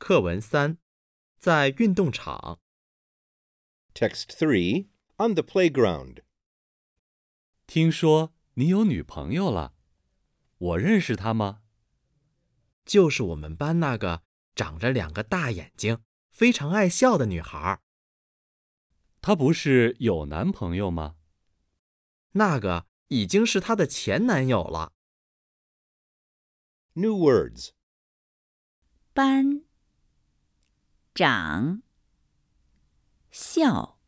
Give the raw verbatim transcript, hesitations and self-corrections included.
课文三，在运动场。 Text three, on the playground. 听说你有女朋友了，我认识她吗？ 就是我们班那个长着两个大眼睛、非常爱笑的女孩。 她不是有男朋友吗？ 那个已经是她的前男友了。 New words. 班长笑